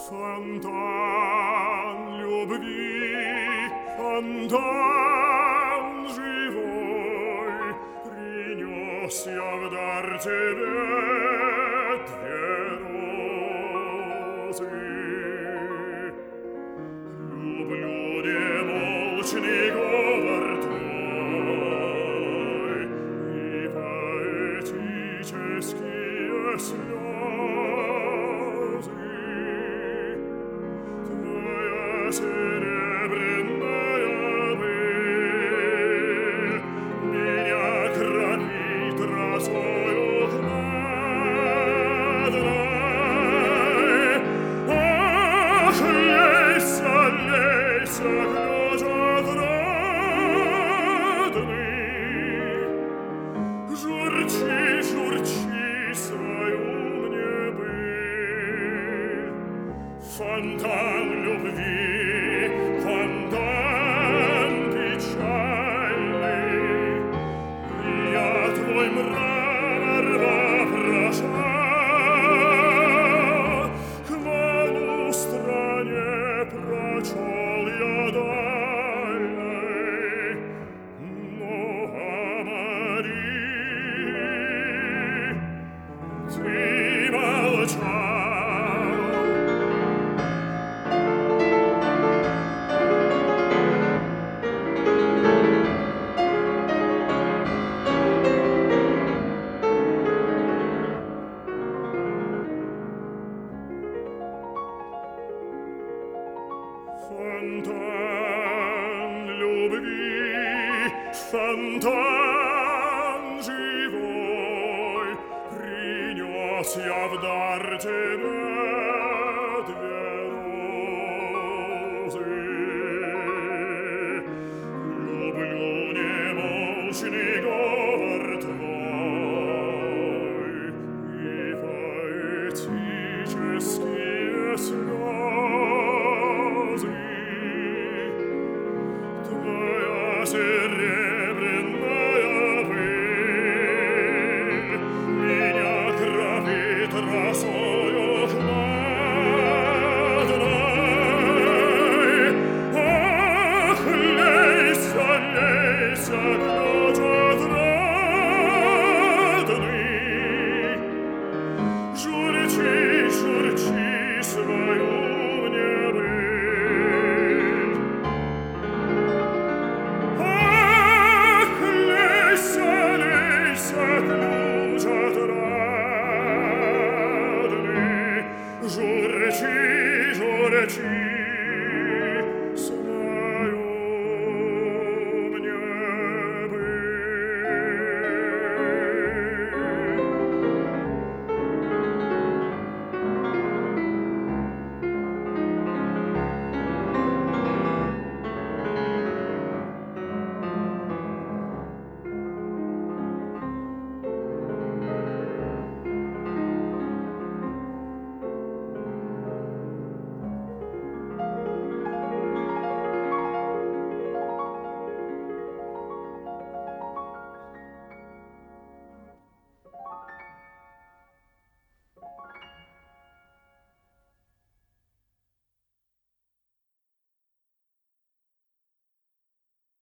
Фонтан любви, фонтан живой, принес я в дар тебе две розы. Люблю немолчный говор твой и поэтические слезы. Твоя серебряная пыль меня кропит росою хладной. Ах, лейся, лейся, княжат родный, журчи, журчи свою мне быль. Фонтан любви, фонтан печальный, я твой мрамор вопрошал, к моему стране прочел я дальной, но Амари, ты молчал. Фонтан любви, фонтан живой, принес я в дар тебе две розы. Люблю немолчный говор